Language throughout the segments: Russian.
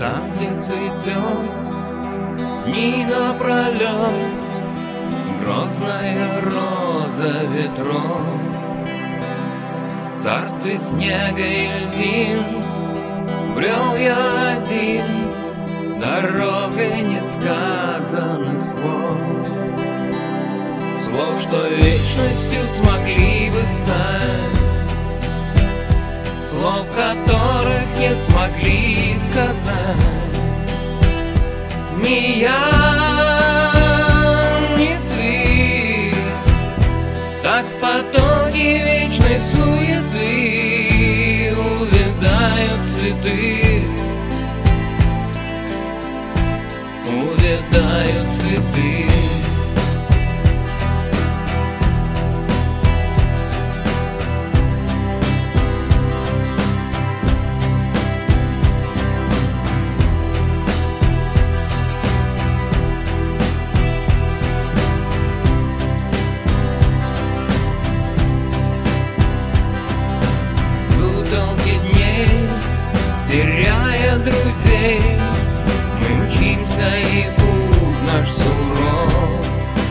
Там, где цветет дни напролет грозная роза ветров, в царстве снега и льдин брел я один, дорогой несказанных слов, слов, что вечностью смогли бы стать, слов, которых не смогли сказать ни я, ни ты. Так в потоке вечной суеты увядают цветы, увядают цветы. Теряя друзей, мы мчимся, и путь наш суров.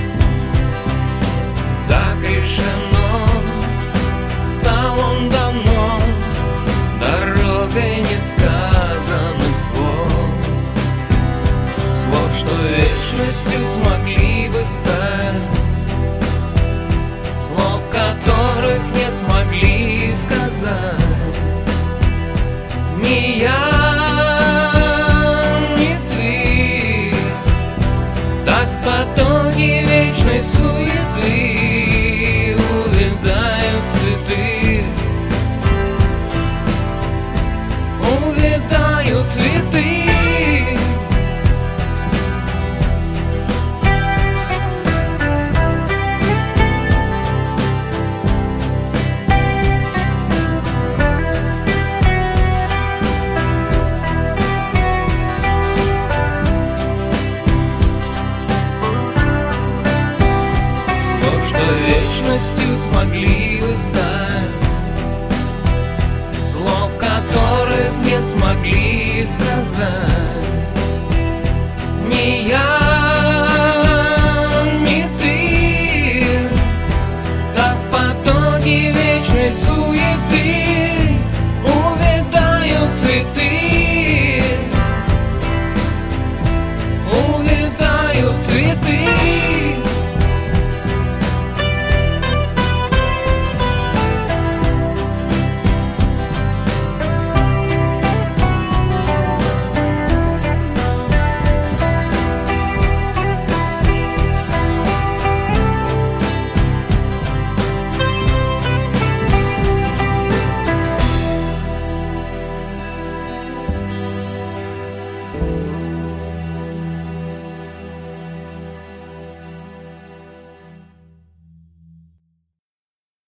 Так решено, стал он давно дорогой несказанных слов, слов, что вечностью смогли бы стать, слов, которых не смогли сказать ни я, ни ты. Так в потоке вечной суеты увядают цветы, увядают цветы. Вечностью смогли бы стать, слов, которых не смогли сказать ни я,